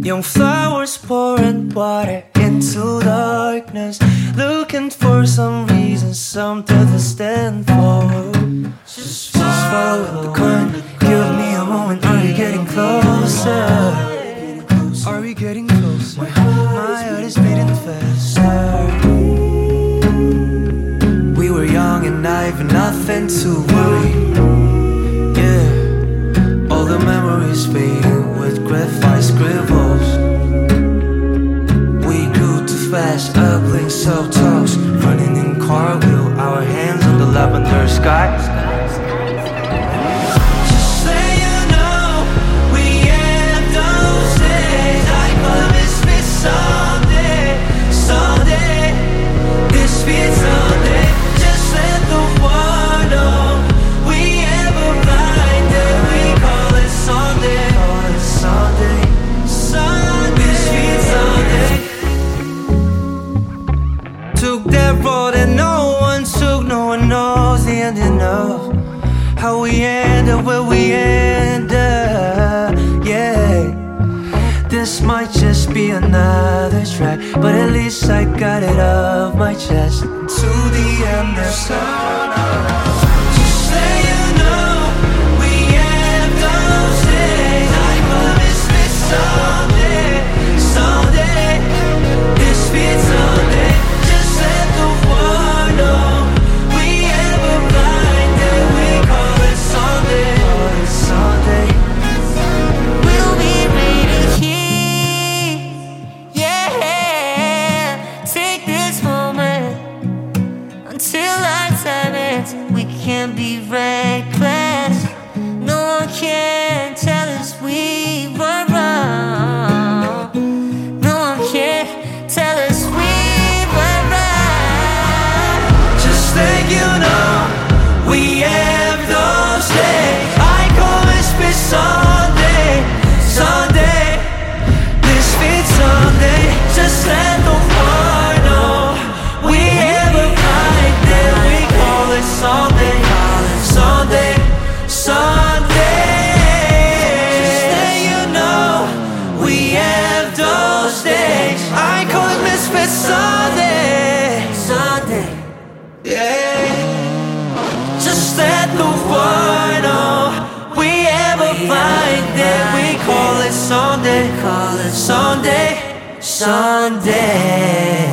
Young flowers pouring water into darkness, looking for some reason, something to stand for. Just follow the current, give me a moment. Are we getting closer? Are we getting closer? My heart is beating faster. We were young and naive and nothing to worry. Yeah, all the memories fading with graphite scribbles. We grew too fast, ugly self-talks, running in cartwheel, our hands on the lavender sky. Took that road and no one took, no one knows the ending of how we ended where we ended. Yeah, this might just be another track, but at least I got it off my chest. To the end of sun. Until our time ends, we can't be reckless. No one can tell us we were wrong. No one can tell us we were right. Just let you know, we have those days. I call this fit Sunday, Sunday. This fit Sunday. Just let the world know we have a Sunday, Sunday, Sunday. Just let you know, we have those days. I call it Misfit Sunday, Sunday. Yeah. Just let the world know, we have a fine day. We call it Sunday, Sunday, Sunday.